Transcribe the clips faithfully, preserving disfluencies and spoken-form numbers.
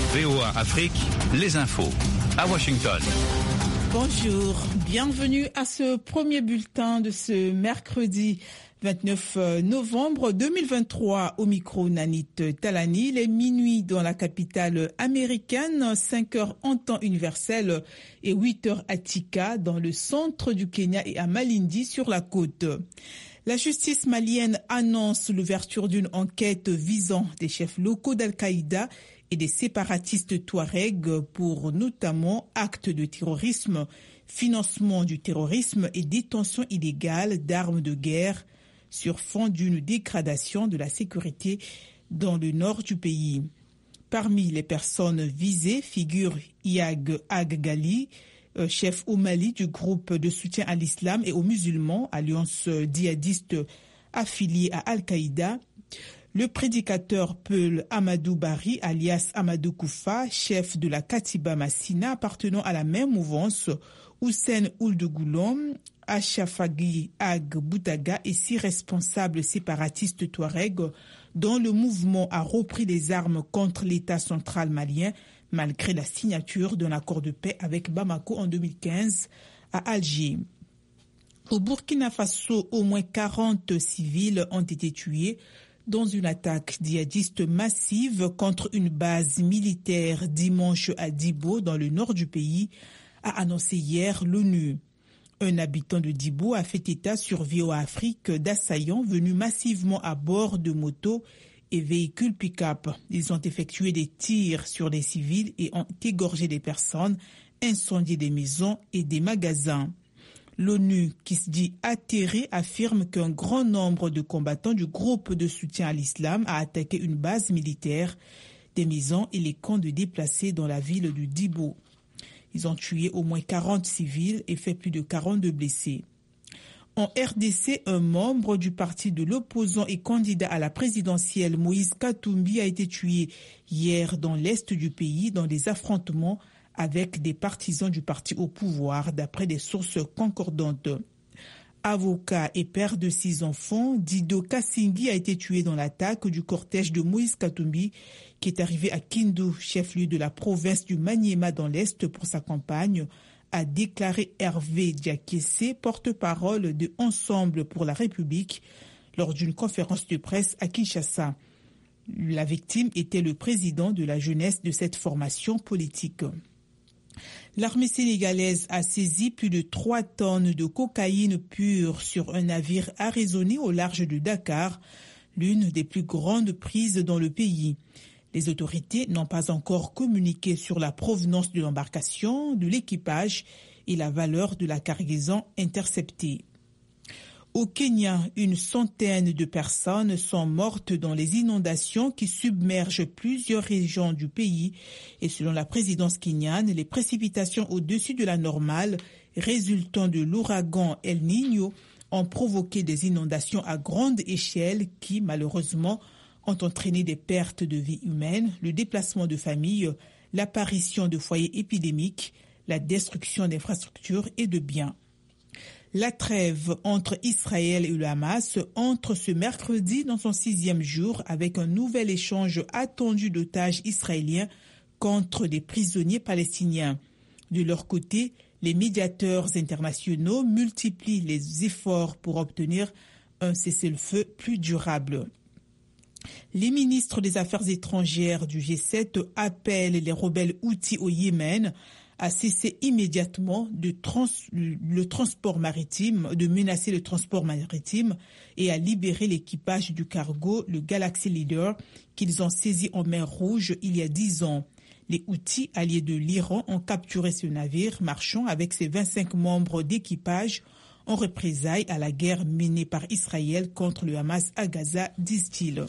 V O A Afrique, les infos à Washington. Bonjour, bienvenue à ce premier bulletin de ce mercredi vingt-neuf novembre deux mille vingt-trois. Au micro, Nanit Talani. Il est minuit dans la capitale américaine, cinq heures en temps universel et huit heures à Tika dans le centre du Kenya et à Malindi sur la côte. La justice malienne annonce l'ouverture d'une enquête visant des chefs locaux d'Al-Qaïda et des séparatistes touaregs pour notamment actes de terrorisme, financement du terrorisme et détention illégale d'armes de guerre sur fond d'une dégradation de la sécurité dans le nord du pays. Parmi les personnes visées figure Iag Ag-Gali, chef au Mali du groupe de soutien à l'islam et aux musulmans, alliance djihadiste affiliée à Al-Qaïda, le prédicateur Peul Amadou Bari, alias Amadou Koufa, chef de la Katiba Massina appartenant à la même mouvance, Hussein Ould-Goulom, Achafagui Ag Boutaga et six responsables séparatistes touaregs dont le mouvement a repris les armes contre l'État central malien malgré la signature d'un accord de paix avec Bamako en deux mille quinze à Alger. Au Burkina Faso, au moins quarante civils ont été tués dans une attaque djihadiste massive contre une base militaire dimanche à Dibo, dans le nord du pays, a annoncé hier l'ONU. Un habitant de Dibo a fait état sur V O A Afrique d'assaillants venus massivement à bord de motos et véhicules pick-up. Ils ont effectué des tirs sur des civils et ont égorgé des personnes, incendié des maisons et des magasins. L'ONU, qui se dit atterrée, affirme qu'un grand nombre de combattants du groupe de soutien à l'islam a attaqué une base militaire, des maisons et les camps de déplacés dans la ville de Dibo. Ils ont tué au moins quarante civils et fait plus de quarante-deux blessés. En R D C, un membre du parti de l'opposant et candidat à la présidentielle, Moïse Katumbi, a été tué hier dans l'est du pays dans des affrontements avec des partisans du parti au pouvoir, d'après des sources concordantes. Avocat et père de six enfants, Dido Kassingi a été tué dans l'attaque du cortège de Moïse Katumbi, qui est arrivé à Kindu, chef-lieu de la province du Maniema dans l'Est pour sa campagne, a déclaré Hervé Diakessé, porte-parole de Ensemble pour la République, lors d'une conférence de presse à Kinshasa. La victime était le président de la jeunesse de cette formation politique. L'armée sénégalaise a saisi plus de trois tonnes de cocaïne pure sur un navire arraisonné au large de Dakar, l'une des plus grandes prises dans le pays. Les autorités n'ont pas encore communiqué sur la provenance de l'embarcation, de l'équipage et la valeur de la cargaison interceptée. Au Kenya, une centaine de personnes sont mortes dans les inondations qui submergent plusieurs régions du pays et selon la présidence kenyane, les précipitations au-dessus de la normale résultant de l'ouragan El Niño ont provoqué des inondations à grande échelle qui, malheureusement, ont entraîné des pertes de vies humaines, le déplacement de familles, l'apparition de foyers épidémiques, la destruction d'infrastructures et de biens. La trêve entre Israël et le Hamas entre ce mercredi dans son sixième jour avec un nouvel échange attendu d'otages israéliens contre des prisonniers palestiniens. De leur côté, les médiateurs internationaux multiplient les efforts pour obtenir un cessez-le-feu plus durable. Les ministres des Affaires étrangères du G sept appellent les rebelles Houthis au Yémen à cesser immédiatement de trans, le transport maritime, de menacer le transport maritime et à libérer l'équipage du cargo, le Galaxy Leader, qu'ils ont saisi en mer Rouge il y a dix ans. Les Houthis, alliés de l'Iran, ont capturé ce navire marchand avec ses vingt-cinq membres d'équipage en représailles à la guerre menée par Israël contre le Hamas à Gaza, disent-ils.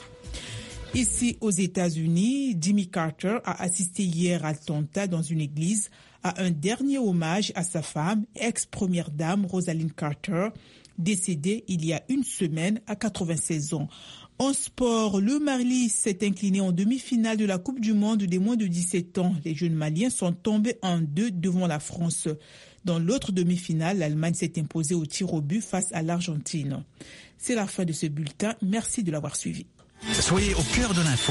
Ici, aux États-Unis, Jimmy Carter a assisté hier à Atlanta dans une église à un dernier hommage à sa femme, ex-première dame Rosalind Carter, décédée il y a une semaine à quatre-vingt-seize ans. En sport, le Mali s'est incliné en demi-finale de la Coupe du Monde des moins de dix-sept ans. Les jeunes Maliens sont tombés en deux devant la France. Dans l'autre demi-finale, l'Allemagne s'est imposée au tir au but face à l'Argentine. C'est la fin de ce bulletin. Merci de l'avoir suivi. Soyez au cœur de l'info.